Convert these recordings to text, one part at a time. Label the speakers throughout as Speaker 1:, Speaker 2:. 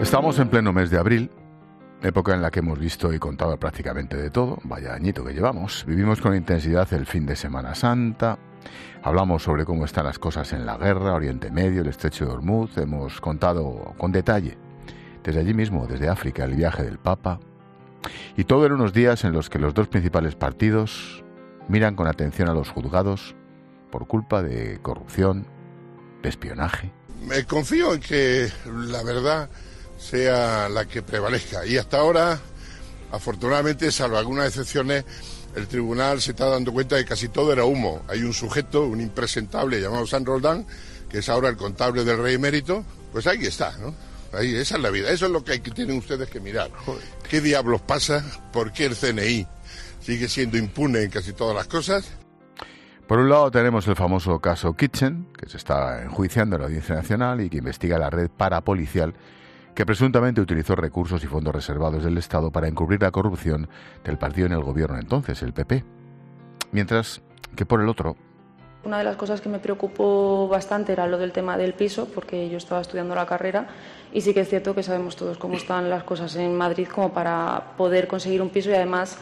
Speaker 1: Estamos en pleno mes de abril, época en la que hemos visto y contado prácticamente de todo, vaya añito que llevamos. Vivimos con intensidad el fin de Semana Santa, hablamos sobre cómo están las cosas en la guerra, Oriente Medio, el Estrecho de Hormuz, hemos contado con detalle, desde allí mismo, desde África, el viaje del Papa, y todo en unos días en los que los dos principales partidos miran con atención a los juzgados por culpa de corrupción, de espionaje.
Speaker 2: Me confío en que la verdad sea la que prevalezca. Y hasta ahora, afortunadamente, salvo algunas excepciones, el tribunal se está dando cuenta de que casi todo era humo. Hay un sujeto, un impresentable llamado San Roldán, que es ahora el contable del rey emérito. Pues ahí está, ¿no? Ahí, esa es la vida. Eso es lo que tienen ustedes que mirar. ¿Qué diablos pasa? ¿Por qué el CNI sigue siendo impune en casi todas las cosas?
Speaker 1: Por un lado tenemos el famoso caso Kitchen, que se está enjuiciando en la Audiencia Nacional y que investiga la red parapolicial que presuntamente utilizó recursos y fondos reservados del Estado para encubrir la corrupción del partido en el gobierno entonces, el PP. Mientras que por el otro...
Speaker 3: Una de las cosas que me preocupó bastante era lo del tema del piso, porque yo estaba estudiando la carrera y sí que es cierto que sabemos todos cómo están las cosas en Madrid como para poder conseguir un piso, y además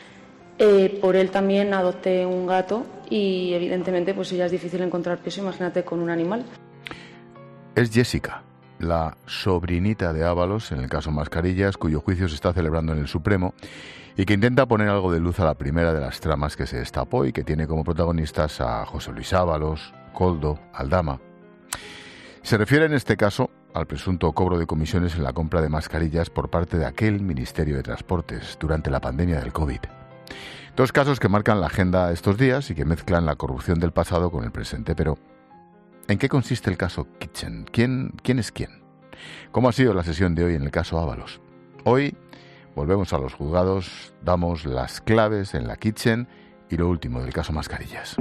Speaker 3: por él también adopté un gato y evidentemente pues ya es difícil encontrar piso, imagínate con un animal.
Speaker 1: Es Jessica, la sobrinita de Ábalos en el caso Mascarillas, cuyo juicio se está celebrando en el Supremo y que intenta poner algo de luz a la primera de las tramas que se destapó y que tiene como protagonistas a José Luis Ábalos, Koldo, Aldama. Se refiere en este caso al presunto cobro de comisiones en la compra de mascarillas por parte de aquel Ministerio de Transportes durante la pandemia del COVID. Dos casos que marcan la agenda estos días y que mezclan la corrupción del pasado con el presente. Pero, ¿en qué consiste el caso Kitchen? ¿Quién es quién? ¿Cómo ha sido la sesión de hoy en el caso Ábalos? Hoy volvemos a los juzgados, damos las claves en la Kitchen y lo último del caso Mascarillas.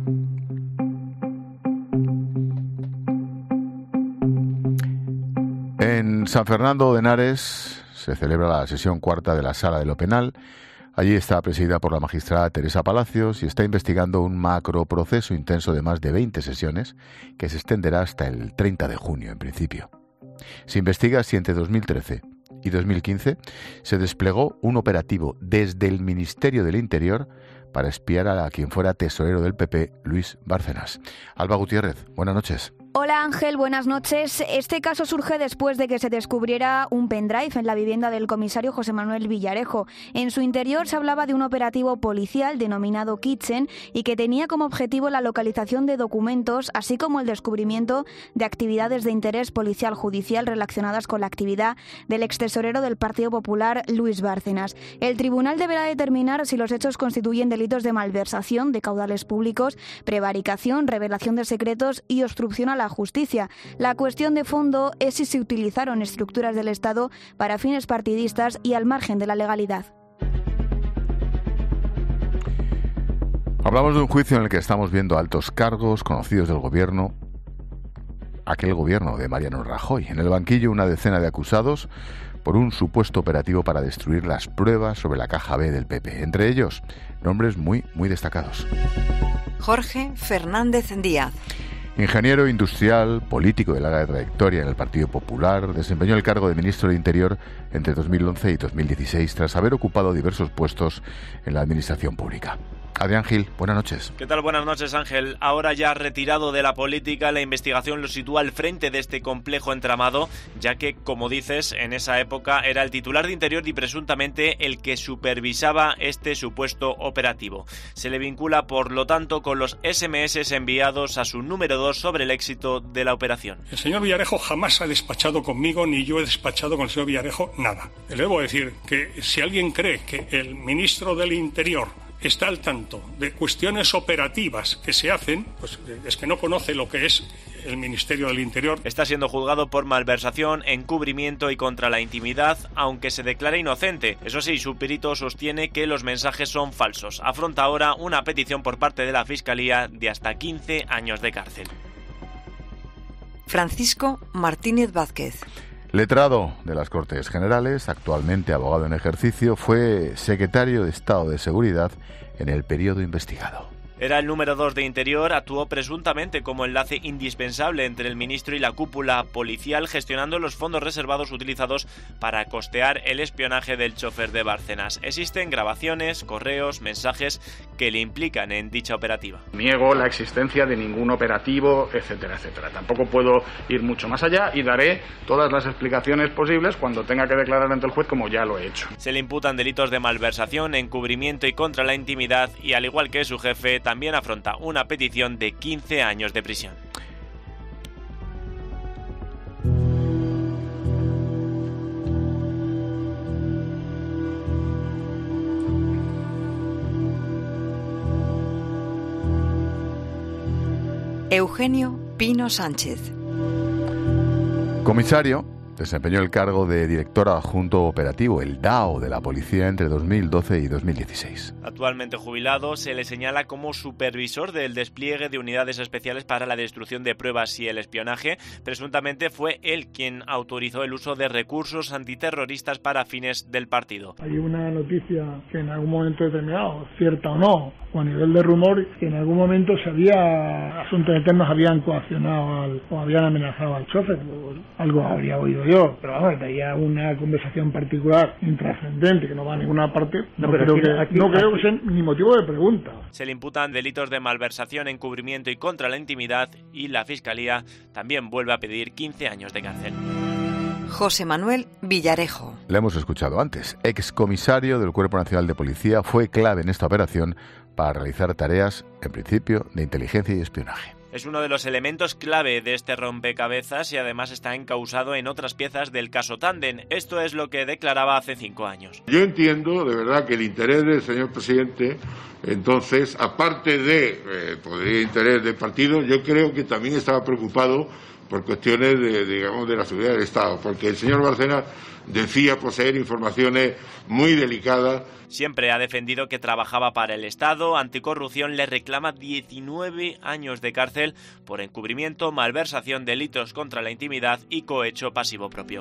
Speaker 1: En San Fernando de Henares se celebra la sesión cuarta de la Sala de lo Penal. Allí está presidida por la magistrada Teresa Palacios y está investigando un macroproceso intenso de más de 20 sesiones que se extenderá hasta el 30 de junio en principio. Se investiga si entre 2013 y 2015 se desplegó un operativo desde el Ministerio del Interior para espiar a quien fuera tesorero del PP, Luis Bárcenas. Alba Gutiérrez, buenas noches.
Speaker 4: Hola Ángel, buenas noches. Este caso surge después de que se descubriera un pendrive en la vivienda del comisario José Manuel Villarejo. En su interior se hablaba de un operativo policial denominado Kitchen y que tenía como objetivo la localización de documentos, así como el descubrimiento de actividades de interés policial judicial relacionadas con la actividad del extesorero del Partido Popular, Luis Bárcenas. El tribunal deberá determinar si los hechos constituyen delitos de malversación de caudales públicos, prevaricación, revelación de secretos y obstrucción a la justicia. La cuestión de fondo es si se utilizaron estructuras del Estado para fines partidistas y al margen de la legalidad.
Speaker 1: Hablamos de un juicio en el que estamos viendo altos cargos conocidos del gobierno, aquel gobierno de Mariano Rajoy. En el banquillo una decena de acusados por un supuesto operativo para destruir las pruebas sobre la caja B del PP. Entre ellos, nombres muy destacados.
Speaker 5: Jorge Fernández Díaz.
Speaker 1: Ingeniero industrial, político de larga trayectoria en el Partido Popular, desempeñó el cargo de ministro de Interior entre 2011 y 2016 tras haber ocupado diversos puestos en la administración pública. Adrián Gil, buenas noches.
Speaker 6: ¿Qué tal? Buenas noches, Ángel. Ahora ya retirado de la política, la investigación lo sitúa al frente de este complejo entramado, ya que, como dices, en esa época era el titular de Interior y presuntamente el que supervisaba este supuesto operativo. Se le vincula, por lo tanto, con los SMS enviados a su número 2 sobre el éxito de la operación.
Speaker 7: El señor Villarejo jamás ha despachado conmigo, ni yo he despachado con el señor Villarejo nada. Le debo decir que si alguien cree que el ministro del Interior está al tanto de cuestiones operativas que se hacen, pues es que no conoce lo que es el Ministerio del Interior.
Speaker 6: Está siendo juzgado por malversación, encubrimiento y contra la intimidad, aunque se declara inocente. Eso sí, su perito sostiene que los mensajes son falsos. Afronta ahora una petición por parte de la Fiscalía de hasta 15 años de cárcel.
Speaker 5: Francisco Martínez Vázquez.
Speaker 1: Letrado de las Cortes Generales, actualmente abogado en ejercicio, fue secretario de Estado de Seguridad en el periodo investigado.
Speaker 6: Era el número 2 de Interior, actuó presuntamente como enlace indispensable entre el ministro y la cúpula policial, gestionando los fondos reservados utilizados para costear el espionaje del chofer de Bárcenas. Existen grabaciones, correos, mensajes que le implican en dicha operativa.
Speaker 8: Niego la existencia de ningún operativo, etcétera, etcétera. Tampoco puedo ir mucho más allá y daré todas las explicaciones posibles cuando tenga que declarar ante el juez, como ya lo he hecho.
Speaker 6: Se le imputan delitos de malversación, encubrimiento y contra la intimidad, y al igual que su jefe, también afronta una petición de 15 años de prisión.
Speaker 5: Eugenio Pino Sánchez.
Speaker 1: Comisario, desempeñó el cargo de director adjunto operativo, el DAO de la policía, entre 2012 y 2016.
Speaker 6: Actualmente jubilado, se le señala como supervisor del despliegue de unidades especiales para la destrucción de pruebas y el espionaje. Presuntamente fue él quien autorizó el uso de recursos antiterroristas para fines del partido.
Speaker 9: Hay una noticia que en algún momento determinado, cierta o no, o a nivel de rumor, que en algún momento asuntos internos habían coaccionado o habían amenazado al chofer. Algo habría oído yo, pero vamos, de ahí a una conversación particular intrascendente que no va a ninguna parte, no creo que sea ni motivo de pregunta.
Speaker 6: Se le imputan delitos de malversación, encubrimiento y contra la intimidad, y la Fiscalía también vuelve a pedir 15 años de cárcel.
Speaker 5: José Manuel Villarejo.
Speaker 1: Le hemos escuchado antes. Excomisario del Cuerpo Nacional de Policía, fue clave en esta operación para realizar tareas, en principio, de inteligencia y espionaje.
Speaker 6: Es uno de los elementos clave de este rompecabezas y además está encausado en otras piezas del caso Tandem. Esto es lo que declaraba hace 5 años.
Speaker 2: Yo entiendo de verdad que el interés del señor presidente, entonces, aparte de podría interés del partido, yo creo que también estaba preocupado por cuestiones de la seguridad del Estado, porque el señor Bárcenas decía poseer informaciones muy delicadas.
Speaker 6: Siempre ha defendido que trabajaba para el Estado. Anticorrupción le reclama 19 años de cárcel por encubrimiento, malversación, delitos contra la intimidad y cohecho pasivo propio.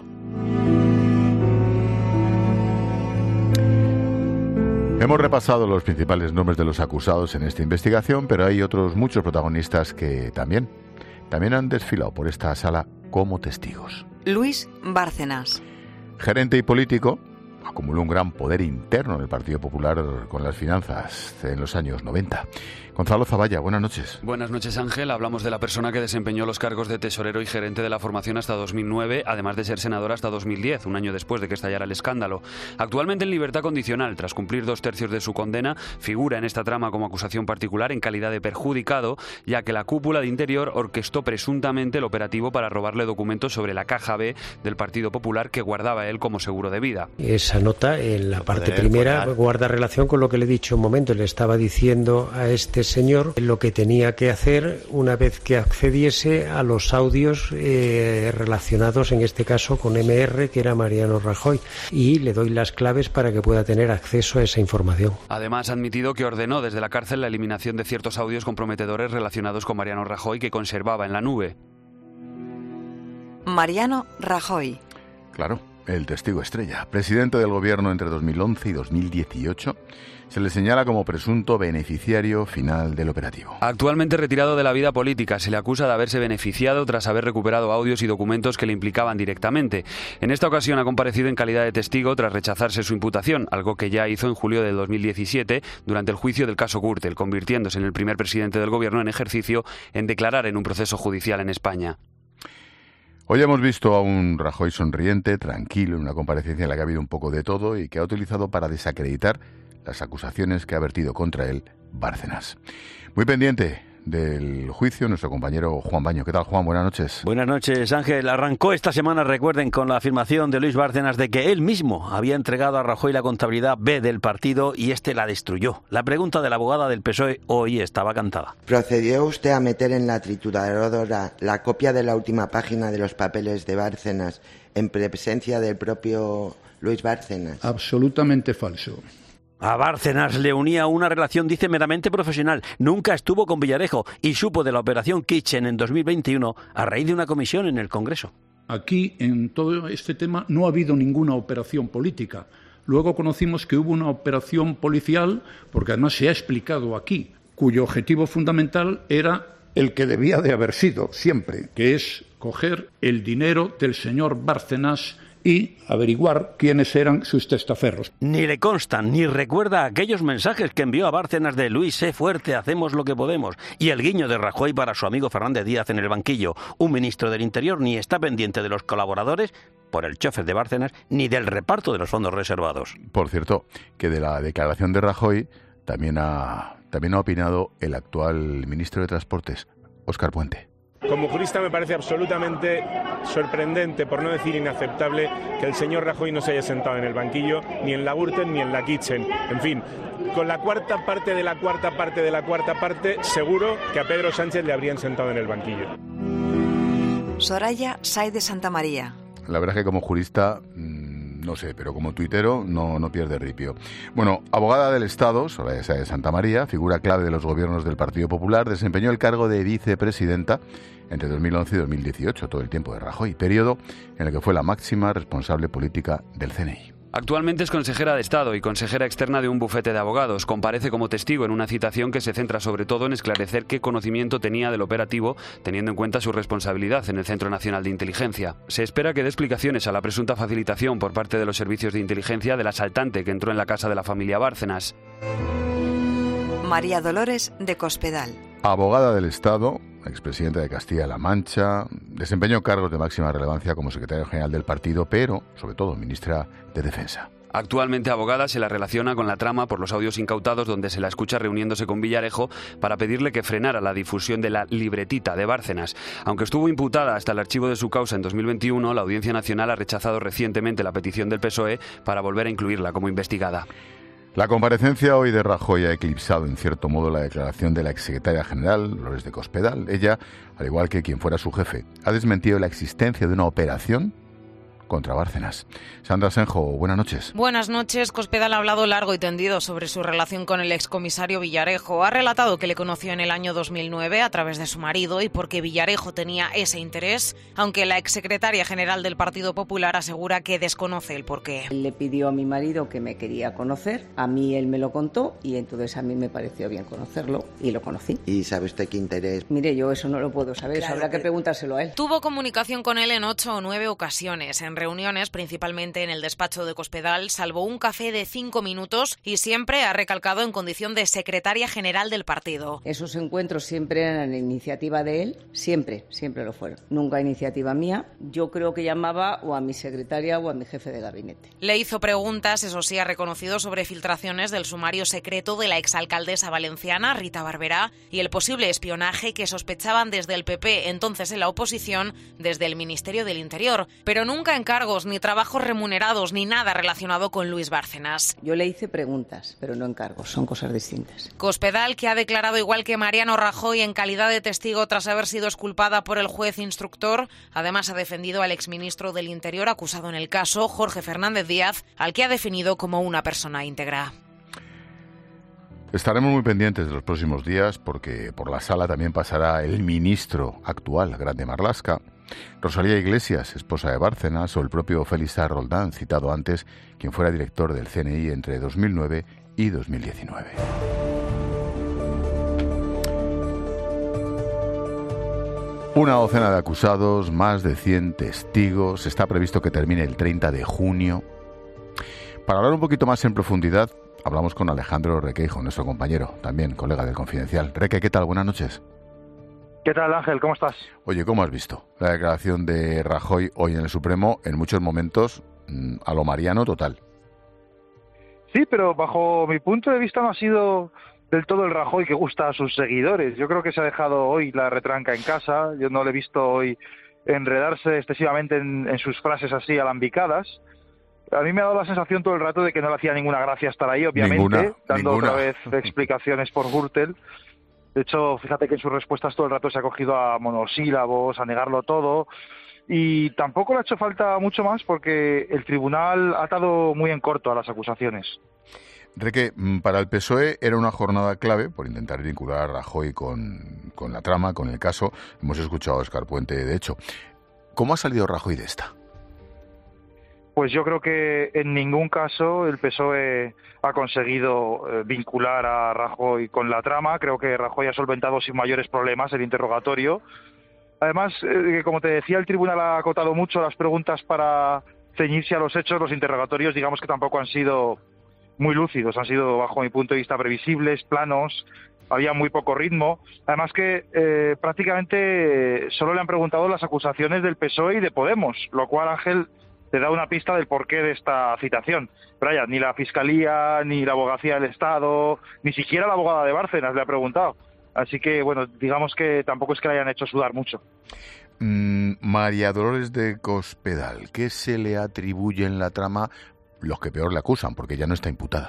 Speaker 1: Hemos repasado los principales nombres de los acusados en esta investigación, pero hay otros muchos protagonistas que también han desfilado por esta sala como testigos.
Speaker 5: Luis Bárcenas.
Speaker 1: Gerente y político, acumuló un gran poder interno en el Partido Popular con las finanzas en los años 90. Gonzalo Zavalla, buenas noches.
Speaker 10: Buenas noches, Ángel. Hablamos de la persona que desempeñó los cargos de tesorero y gerente de la formación hasta 2009, además de ser senador hasta 2010, un año después de que estallara el escándalo. Actualmente en libertad condicional, tras cumplir 2/3 de su condena, figura en esta trama como acusación particular en calidad de perjudicado, ya que la cúpula de Interior orquestó presuntamente el operativo para robarle documentos sobre la caja B del Partido Popular que guardaba él como seguro de vida.
Speaker 11: Esa nota, en la parte primera, guarda relación con lo que le he dicho un momento. Le estaba diciendo a este señor lo que tenía que hacer una vez que accediese a los audios relacionados, en este caso, con MR, que era Mariano Rajoy, y le doy las claves para que pueda tener acceso a esa información.
Speaker 10: Además, ha admitido que ordenó desde la cárcel la eliminación de ciertos audios comprometedores relacionados con Mariano Rajoy que conservaba en la nube.
Speaker 5: Mariano Rajoy.
Speaker 1: Claro, el testigo estrella, presidente del gobierno entre 2011 y 2018, se le señala como presunto beneficiario final del operativo.
Speaker 10: Actualmente retirado de la vida política, se le acusa de haberse beneficiado tras haber recuperado audios y documentos que le implicaban directamente. En esta ocasión ha comparecido en calidad de testigo tras rechazarse su imputación, algo que ya hizo en julio de 2017 durante el juicio del caso Gürtel, convirtiéndose en el primer presidente del gobierno en ejercicio en declarar en un proceso judicial en España.
Speaker 1: Hoy hemos visto a un Rajoy sonriente, tranquilo, en una comparecencia en la que ha habido un poco de todo y que ha utilizado para desacreditar las acusaciones que ha vertido contra él Bárcenas. Muy pendiente del juicio nuestro compañero Juan Baño. ¿Qué tal, Juan? Buenas noches.
Speaker 12: Buenas noches, Ángel. Arrancó esta semana, recuerden, con la afirmación de Luis Bárcenas de que él mismo había entregado a Rajoy la contabilidad B del partido y este la destruyó. La pregunta de la abogada del PSOE hoy estaba cantada.
Speaker 13: ¿Procedió usted a meter en la trituradora la copia de la última página de los papeles de Bárcenas en presencia del propio Luis Bárcenas?
Speaker 14: Absolutamente falso.
Speaker 12: A Bárcenas le unía una relación, dice, meramente profesional. Nunca estuvo con Villarejo y supo de la operación Kitchen en 2021 a raíz de una comisión en el Congreso.
Speaker 14: Aquí, en todo este tema, no ha habido ninguna operación política. Luego conocimos que hubo una operación policial, porque además se ha explicado aquí, cuyo objetivo fundamental era el que debía de haber sido siempre, que es coger el dinero del señor Bárcenas y averiguar quiénes eran sus testaferros.
Speaker 12: Ni le constan, ni recuerda aquellos mensajes que envió a Bárcenas de Luis, sé fuerte, hacemos lo que podemos, y el guiño de Rajoy para su amigo Fernández Díaz en el banquillo. Un ministro del Interior ni está pendiente de los colaboradores, por el chofer de Bárcenas, ni del reparto de los fondos reservados.
Speaker 1: Por cierto, que de la declaración de Rajoy también ha opinado el actual ministro de Transportes, Óscar Puente.
Speaker 15: Como jurista me parece absolutamente sorprendente, por no decir inaceptable, que el señor Rajoy no se haya sentado en el banquillo, ni en la Gürtel ni en la Kitchen. En fin, con la cuarta parte de la cuarta parte de la cuarta parte, seguro que a Pedro Sánchez le habrían sentado en el banquillo.
Speaker 5: Soraya Sáez de Santamaría.
Speaker 1: La verdad es que como jurista, no sé, pero como tuitero no pierde ripio. Bueno, abogada del Estado, Soraya Sáez de Santamaría, figura clave de los gobiernos del Partido Popular, desempeñó el cargo de vicepresidenta entre 2011 y 2018, todo el tiempo de Rajoy, periodo en el que fue la máxima responsable política del CNI.
Speaker 10: Actualmente es consejera de Estado y consejera externa de un bufete de abogados. Comparece como testigo en una citación que se centra sobre todo en esclarecer qué conocimiento tenía del operativo, teniendo en cuenta su responsabilidad en el Centro Nacional de Inteligencia. Se espera que dé explicaciones a la presunta facilitación por parte de los servicios de inteligencia del asaltante que entró en la casa de la familia Bárcenas.
Speaker 5: María Dolores de Cospedal.
Speaker 1: Abogada del Estado, expresidenta de Castilla-La Mancha, desempeñó cargos de máxima relevancia como secretaria general del partido, pero, sobre todo, ministra de Defensa.
Speaker 10: Actualmente abogada se la relaciona con la trama por los audios incautados donde se la escucha reuniéndose con Villarejo para pedirle que frenara la difusión de la libretita de Bárcenas. Aunque estuvo imputada hasta el archivo de su causa en 2021, la Audiencia Nacional ha rechazado recientemente la petición del PSOE para volver a incluirla como investigada.
Speaker 1: La comparecencia hoy de Rajoy ha eclipsado en cierto modo la declaración de la exsecretaria general, Dolores de Cospedal. Ella, al igual que quien fuera su jefe, ha desmentido la existencia de una operación contra Bárcenas. Sandra Senjo, buenas noches.
Speaker 16: Buenas noches. Cospedal ha hablado largo y tendido sobre su relación con el excomisario Villarejo. Ha relatado que le conoció en el año 2009 a través de su marido y porque Villarejo tenía ese interés, aunque la exsecretaria general del Partido Popular asegura que desconoce el porqué.
Speaker 17: Le pidió a mi marido que me quería conocer, a mí él me lo contó y entonces a mí me pareció bien conocerlo y lo conocí.
Speaker 13: ¿Y sabe usted qué interés?
Speaker 17: Mire, yo eso no lo puedo saber, claro, habrá que preguntárselo a él.
Speaker 16: Tuvo comunicación con él en 8 o 9 ocasiones, en reuniones, principalmente en el despacho de Cospedal, salvo un café de 5 minutos y siempre ha recalcado en condición de secretaria general del partido.
Speaker 17: Esos encuentros siempre eran iniciativa de él, siempre lo fueron. Nunca iniciativa mía. Yo creo que llamaba o a mi secretaria o a mi jefe de gabinete.
Speaker 16: Le hizo preguntas, eso sí, ha reconocido sobre filtraciones del sumario secreto de la exalcaldesa valenciana, Rita Barberá, y el posible espionaje que sospechaban desde el PP, entonces en la oposición, desde el Ministerio del Interior, pero nunca encargos, ni trabajos remunerados, ni nada relacionado con Luis Bárcenas.
Speaker 17: Yo le hice preguntas, pero no encargos, son cosas distintas.
Speaker 16: Cospedal, que ha declarado igual que Mariano Rajoy en calidad de testigo tras haber sido exculpada por el juez instructor, además ha defendido al exministro del Interior acusado en el caso, Jorge Fernández Díaz, al que ha definido como una persona íntegra.
Speaker 1: Estaremos muy pendientes de los próximos días porque por la sala también pasará el ministro actual, Grande Marlaska, Rosalía Iglesias, esposa de Bárcenas, o el propio Félix A. Roldán, citado antes, quien fuera director del CNI entre 2009 y 2019. Una docena de acusados, más de 100 testigos. Está previsto que termine el 30 de junio. Para hablar un poquito más en profundidad, hablamos con Alejandro Requeijo, nuestro compañero, también colega del Confidencial. Reque, ¿qué tal? Buenas noches.
Speaker 18: ¿Qué tal, Ángel? ¿Cómo estás?
Speaker 1: Oye, ¿cómo has visto la declaración de Rajoy hoy en el Supremo? En muchos momentos, a lo mariano total.
Speaker 18: Sí, pero bajo mi punto de vista no ha sido del todo el Rajoy que gusta a sus seguidores. Yo creo que se ha dejado hoy la retranca en casa. Yo no le he visto hoy enredarse excesivamente en sus frases así alambicadas. A mí me ha dado la sensación todo el rato de que no le hacía ninguna gracia estar ahí, obviamente, dando otra vez explicaciones por Gürtel. De hecho, fíjate que en sus respuestas todo el rato se ha cogido a monosílabos, a negarlo todo, y tampoco le ha hecho falta mucho más porque el tribunal ha atado muy en corto a las acusaciones.
Speaker 1: Reque, para el PSOE era una jornada clave por intentar vincular a Rajoy con la trama, con el caso. Hemos escuchado a Óscar Puente, de hecho. ¿Cómo ha salido Rajoy de esta?
Speaker 18: pues yo creo que en ningún caso el PSOE ha conseguido vincular a Rajoy con la trama. Creo que Rajoy ha solventado sin mayores problemas el interrogatorio. Además, como te decía, el tribunal ha acotado mucho las preguntas para ceñirse a los hechos. Los interrogatorios, digamos que tampoco han sido muy lúcidos, han sido, bajo mi punto de vista, previsibles, planos, había muy poco ritmo. Además que prácticamente solo le han preguntado las acusaciones del PSOE y de Podemos, lo cual, Ángel, te da una pista del porqué de esta citación. Pero ya, ni la Fiscalía, ni la Abogacía del Estado, ni siquiera la abogada de Bárcenas le ha preguntado. Así que, bueno, digamos que tampoco es que le hayan hecho sudar mucho.
Speaker 1: María Dolores de Cospedal, ¿qué se le atribuye en la trama? Los que peor le acusan, porque ya no está imputada.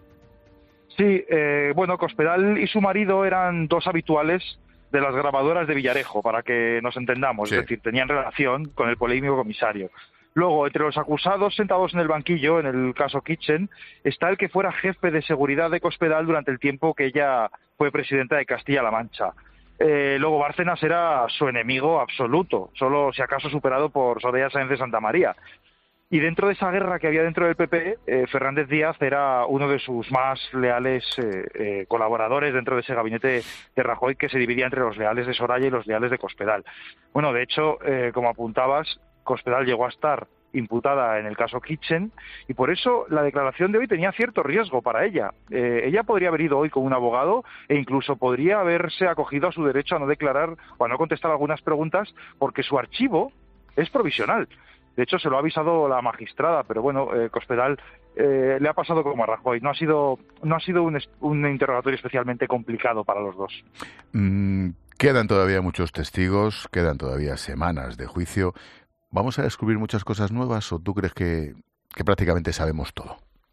Speaker 18: Sí, bueno, Cospedal y su marido eran dos habituales de las grabadoras de Villarejo, para que nos entendamos. Sí. Es decir, tenían relación con el polémico comisario. Luego, entre los acusados sentados en el banquillo, en el caso Kitchen, está el que fuera jefe de seguridad de Cospedal durante el tiempo que ella fue presidenta de Castilla-La Mancha. Luego, Bárcenas era su enemigo absoluto, solo si acaso superado por Soraya Sáenz de Santamaría. Y dentro de esa guerra que había dentro del PP, Fernández Díaz era uno de sus más leales colaboradores dentro de ese gabinete de Rajoy, que se dividía entre los leales de Soraya y los leales de Cospedal. Bueno, de hecho, como apuntabas, Cospedal llegó a estar imputada en el caso Kitchen y por eso la declaración de hoy tenía cierto riesgo para ella. Ella podría haber ido hoy con un abogado e incluso podría haberse acogido a su derecho a no declarar o a no contestar algunas preguntas porque su archivo es provisional. De hecho, se lo ha avisado la magistrada, pero bueno, Cospedal le ha pasado como a Rajoy. No ha sido un interrogatorio especialmente complicado para los dos.
Speaker 1: Quedan todavía muchos testigos, quedan todavía semanas de juicio. ¿Vamos a descubrir muchas cosas nuevas o tú crees que prácticamente sabemos todo?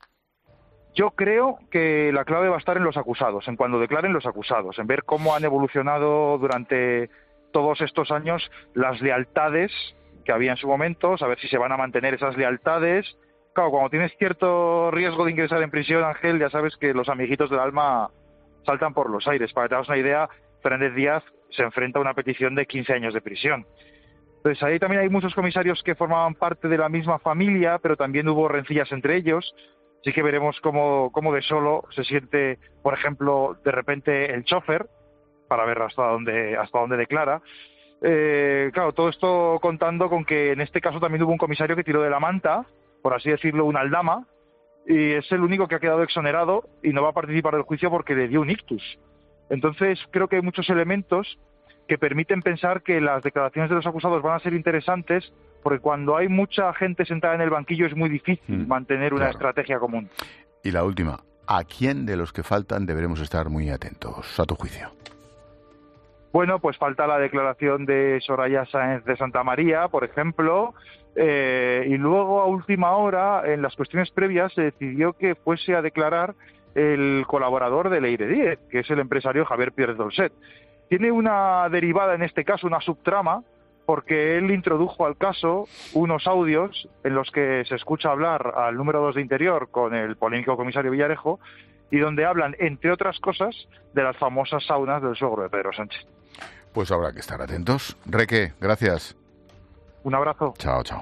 Speaker 18: Yo creo que la clave va a estar en los acusados, en cuando declaren los acusados, en ver cómo han evolucionado durante todos estos años las lealtades que había en su momento, saber si se van a mantener esas lealtades. Claro, cuando tienes cierto riesgo de ingresar en prisión, Ángel, ya sabes que los amiguitos del alma saltan por los aires. Para que te hagas una idea, Fernández Díaz se enfrenta a una petición de 15 años de prisión. Entonces ahí también hay muchos comisarios que formaban parte de la misma familia, pero también hubo rencillas entre ellos. Así que veremos cómo de solo se siente, por ejemplo, de repente el chofer, para ver hasta dónde declara. Claro, todo esto contando con que en este caso también hubo un comisario que tiró de la manta, por así decirlo, una aldama, y es el único que ha quedado exonerado y no va a participar del juicio porque le dio un ictus. Entonces creo que hay muchos elementos que permiten pensar que las declaraciones de los acusados van a ser interesantes, porque cuando hay mucha gente sentada en el banquillo es muy difícil mantener una estrategia común.
Speaker 1: Y la última, ¿a quién de los que faltan deberemos estar muy atentos, a tu juicio?
Speaker 18: Bueno, pues falta la declaración de Soraya Sáenz de Santamaría, por ejemplo, y luego a última hora, en las cuestiones previas, se decidió que fuese a declarar el colaborador de Leire Díez, que es el empresario Javier Pérez Dolcet. Tiene una derivada en este caso, una subtrama, porque él introdujo al caso unos audios en los que se escucha hablar al número 2 de Interior con el polémico comisario Villarejo y donde hablan, entre otras cosas, de las famosas saunas del suegro de Pedro Sánchez.
Speaker 1: Pues habrá que estar atentos. Reque, gracias.
Speaker 18: Un abrazo.
Speaker 1: Chao, chao.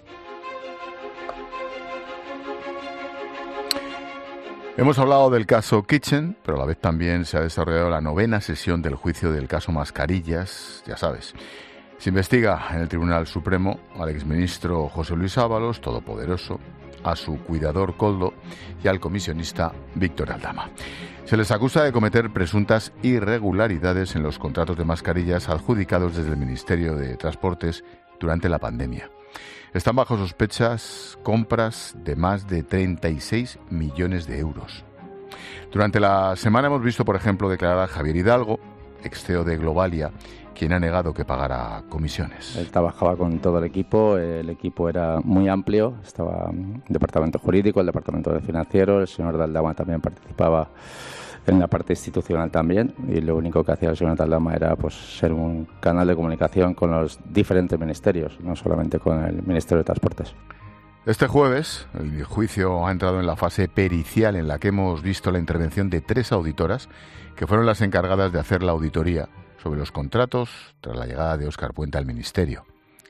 Speaker 1: Hemos hablado del caso Kitchen, pero a la vez también se ha desarrollado la 9ª sesión del juicio del caso Mascarillas, ya sabes. Se investiga en el Tribunal Supremo al exministro José Luis Ábalos, todopoderoso, a su cuidador Koldo y al comisionista Víctor Aldama. Se les acusa de cometer presuntas irregularidades en los contratos de mascarillas adjudicados desde el Ministerio de Transportes durante la pandemia. Están bajo sospechas compras de más de 36 millones de euros. Durante la semana hemos visto, por ejemplo, declarar a Javier Hidalgo, ex CEO de Globalia, quien ha negado que pagara comisiones.
Speaker 19: Él trabajaba con todo el equipo era muy amplio, estaba el departamento jurídico, el departamento de financiero, el señor Daldama también participaba en la parte institucional también, y lo único que hacía el señor Daldama era pues ser un canal de comunicación con los diferentes ministerios, no solamente con el Ministerio de Transportes.
Speaker 1: Este jueves el juicio ha entrado en la fase pericial, en la que hemos visto la intervención de 3 auditoras que fueron las encargadas de hacer la auditoría sobre los contratos tras la llegada de Óscar Puente al Ministerio.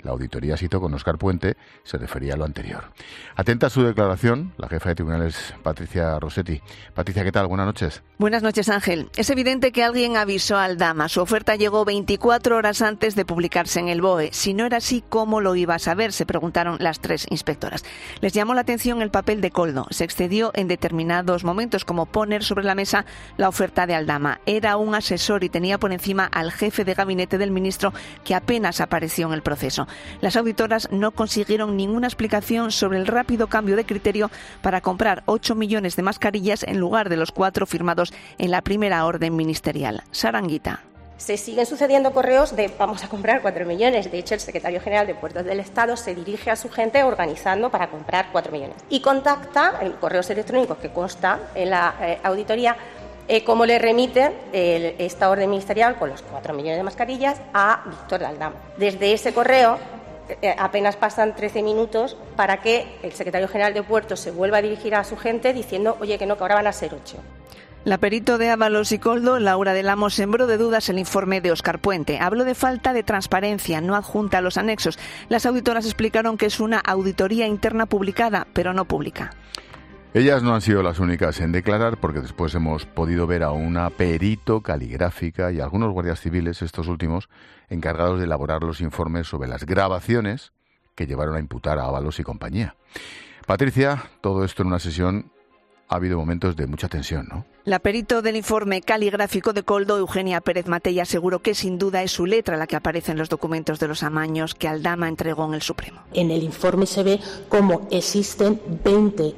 Speaker 1: La auditoría se hizo con Óscar Puente, se refería a lo anterior. Atenta a su declaración, la jefa de tribunales, Patricia Rossetti. Patricia, ¿qué tal? Buenas noches.
Speaker 20: Buenas noches, Ángel. Es evidente que alguien avisó a Aldama. Su oferta llegó 24 horas antes de publicarse en el BOE. Si no era así, ¿cómo lo iba a saber?, se preguntaron las 3 inspectoras. Les llamó la atención el papel de Koldo. Se excedió en determinados momentos, como poner sobre la mesa la oferta de Aldama. Era un asesor y tenía por encima al jefe de gabinete del ministro, que apenas apareció en el proceso. Las auditoras no consiguieron ninguna explicación sobre el rápido cambio de criterio para comprar 8 millones de mascarillas en lugar de los 4 firmados en la primera orden ministerial. Saranguita.
Speaker 21: Se siguen sucediendo correos de vamos a comprar 4 millones. De hecho, el secretario general de Puertos del Estado se dirige a su gente organizando para comprar 4 millones. Y contacta en correos electrónicos que consta en la auditoría cómo le remite esta orden ministerial con los 4 millones de mascarillas a Víctor de Aldama. Desde ese correo apenas pasan 13 minutos para que el secretario general de Puertos se vuelva a dirigir a su gente diciendo, oye, que no, que ahora van a ser 8.
Speaker 20: La perito de Ábalos y Koldo, Laura del Amo, sembró de dudas el informe de Óscar Puente. Habló de falta de transparencia, no adjunta a los anexos. Las auditoras explicaron que es una auditoría interna publicada, pero no pública.
Speaker 1: Ellas no han sido las únicas en declarar, porque después hemos podido ver a una perito caligráfica y a algunos guardias civiles, estos últimos, encargados de elaborar los informes sobre las grabaciones que llevaron a imputar a Ábalos y compañía. Patricia, todo esto en una sesión. Ha habido momentos de mucha tensión, ¿no?
Speaker 20: La perito del informe caligráfico de Koldo, Eugenia Pérez Matella, aseguró que sin duda es su letra la que aparece en los documentos de los amaños que Aldama entregó en el Supremo.
Speaker 22: En el informe se ve cómo existen 20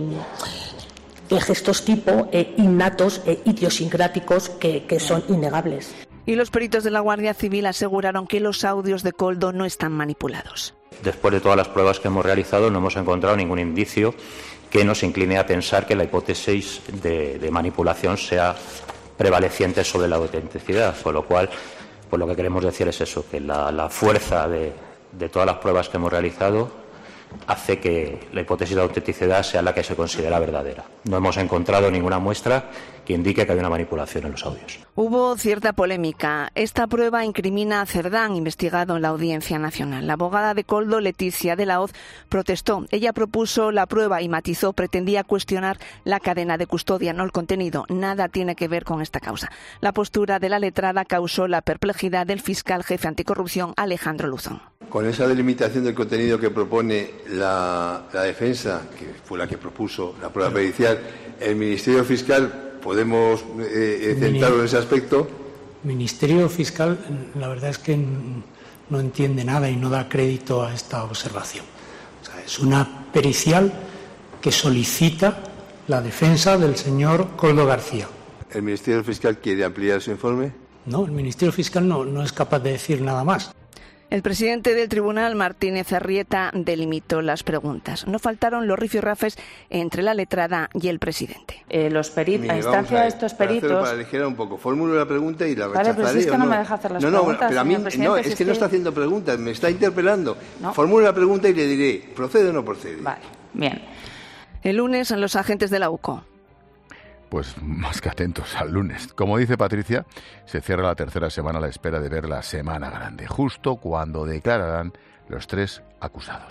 Speaker 22: gestos tipo innatos e idiosincráticos que son innegables.
Speaker 20: Y los peritos de la Guardia Civil aseguraron que los audios de Koldo no están manipulados.
Speaker 23: Después de todas las pruebas que hemos realizado, no hemos encontrado ningún indicio que nos incline a pensar que la hipótesis de manipulación sea prevaleciente sobre la autenticidad, con lo cual, pues lo que queremos decir es eso, que la fuerza de todas las pruebas que hemos realizado hace que la hipótesis de autenticidad sea la que se considera verdadera. No hemos encontrado ninguna muestra que indique que hay una manipulación en los audios.
Speaker 20: Hubo cierta polémica. Esta prueba incrimina a Cerdán, investigado en la Audiencia Nacional. La abogada de Koldo, Leticia de la Hoz, protestó. Ella propuso la prueba y matizó, pretendía cuestionar la cadena de custodia, no el contenido. Nada tiene que ver con esta causa. La postura de la letrada causó la perplejidad del fiscal jefe anticorrupción, Alejandro Luzón.
Speaker 24: Con esa delimitación del contenido que propone la defensa, que fue la que propuso la prueba pericial, el Ministerio Fiscal, ¿podemos centrarlo en ese aspecto?
Speaker 25: Ministerio Fiscal, la verdad es que no entiende nada y no da crédito a esta observación. O sea, es una pericial que solicita la defensa del señor Koldo García.
Speaker 24: ¿El Ministerio Fiscal quiere ampliar su informe?
Speaker 25: No, el Ministerio Fiscal no es capaz de decir nada más.
Speaker 20: El presidente del tribunal, Martínez Arrieta, delimitó las preguntas. No faltaron los rifirrafes entre la letrada y el presidente.
Speaker 3: Los peritos, a instancia de estos peritos...
Speaker 24: Para aligerar un poco, formulo la pregunta y la rechazaré.
Speaker 3: Vale, pero si es que no me deja hacer las preguntas,
Speaker 24: pero a mí no, es que no está haciendo preguntas, me está interpelando. ¿No? Formulo la pregunta y le diré, ¿procede o no procede?
Speaker 3: Vale, bien.
Speaker 20: El lunes, los agentes de la UCO.
Speaker 1: Pues más que atentos al lunes. Como dice Patricia, se cierra la tercera semana a la espera de ver la Semana Grande, justo cuando declararán los 3 acusados.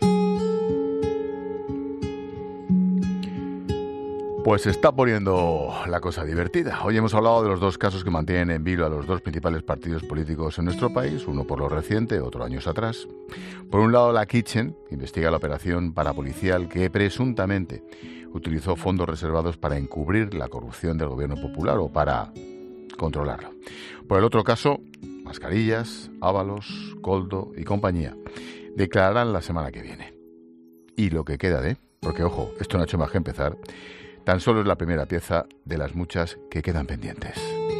Speaker 1: Pues se está poniendo la cosa divertida. Hoy hemos hablado de los 2 casos que mantienen en vilo a los 2 principales partidos políticos en nuestro país, uno por lo reciente, otro años atrás. Por un lado, la Kitchen investiga la operación parapolicial que presuntamente utilizó fondos reservados para encubrir la corrupción del gobierno popular o para controlarlo. Por el otro caso, Mascarillas, Ábalos, Koldo y compañía declararán la semana que viene. Y lo que queda porque ojo, esto no ha hecho más que empezar, tan solo es la primera pieza de las muchas que quedan pendientes.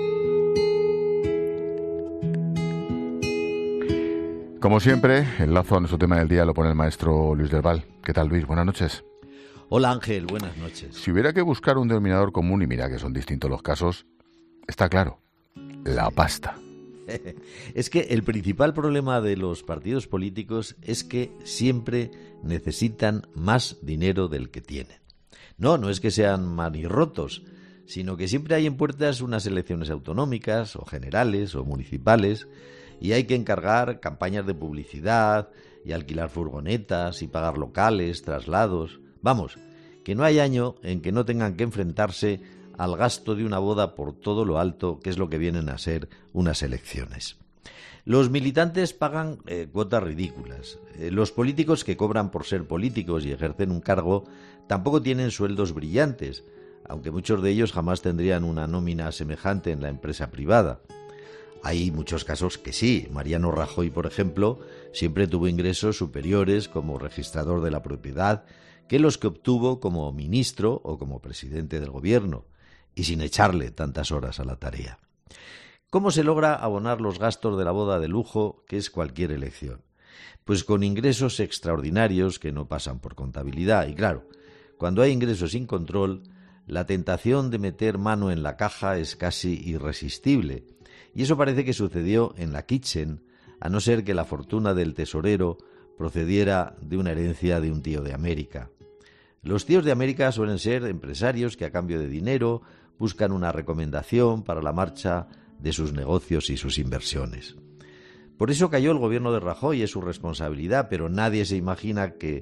Speaker 1: Como siempre, el lazo a nuestro tema del día lo pone el maestro Luis del Val. ¿Qué tal, Luis? Buenas noches.
Speaker 26: Hola, Ángel. Buenas noches.
Speaker 1: Si hubiera que buscar un denominador común, y mira que son distintos los casos, está claro, la pasta.
Speaker 26: Es que el principal problema de los partidos políticos es que siempre necesitan más dinero del que tienen. No es que sean manirrotos, sino que siempre hay en puertas unas elecciones autonómicas o generales o municipales y hay que encargar campañas de publicidad y alquilar furgonetas y pagar locales, traslados. Vamos, que no hay año en que no tengan que enfrentarse al gasto de una boda por todo lo alto, que es lo que vienen a ser unas elecciones. Los militantes pagan cuotas ridículas. Los políticos que cobran por ser políticos y ejercen un cargo tampoco tienen sueldos brillantes, aunque muchos de ellos jamás tendrían una nómina semejante en la empresa privada. Hay muchos casos que sí. Mariano Rajoy, por ejemplo, siempre tuvo ingresos superiores como registrador de la propiedad que los que obtuvo como ministro o como presidente del gobierno, y sin echarle tantas horas a la tarea. ¿Cómo se logra abonar los gastos de la boda de lujo, que es cualquier elección? Pues con ingresos extraordinarios que no pasan por contabilidad. Y claro, cuando hay ingresos sin control, la tentación de meter mano en la caja es casi irresistible. Y eso parece que sucedió en la Kitchen, a no ser que la fortuna del tesorero procediera de una herencia de un tío de América. Los tíos de América suelen ser empresarios que a cambio de dinero buscan una recomendación para la marcha de sus negocios y sus inversiones. Por eso cayó el gobierno de Rajoy, es su responsabilidad, pero nadie se imagina que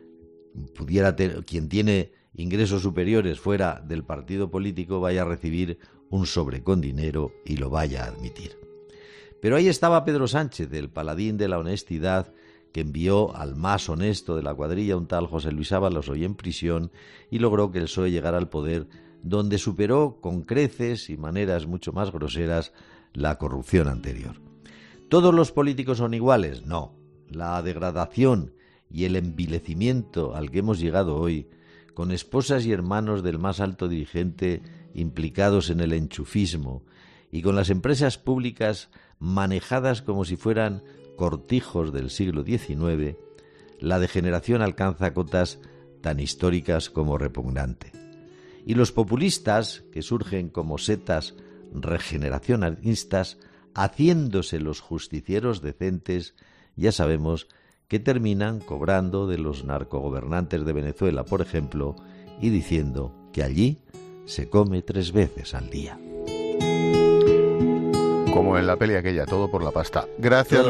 Speaker 26: quien tiene ingresos superiores fuera del partido político vaya a recibir un sobre con dinero y lo vaya a admitir. Pero ahí estaba Pedro Sánchez, el paladín de la honestidad, que envió al más honesto de la cuadrilla, un tal José Luis Ábalos, hoy en prisión, y logró que el PSOE llegara al poder, donde superó con creces y maneras mucho más groseras la corrupción anterior. ¿Todos los políticos son iguales? No. La degradación y el envilecimiento al que hemos llegado hoy, con esposas y hermanos del más alto dirigente implicados en el enchufismo, y con las empresas públicas manejadas como si fueran cortijos del siglo XIX, la degeneración alcanza cotas tan históricas como repugnante. Y los populistas, que surgen como setas regeneracionistas, haciéndose los justicieros decentes, ya sabemos que terminan cobrando de los narcogobernantes de Venezuela, por ejemplo, y diciendo que allí se come 3 veces al día.
Speaker 1: Como en la peli aquella, todo por la pasta. Gracias.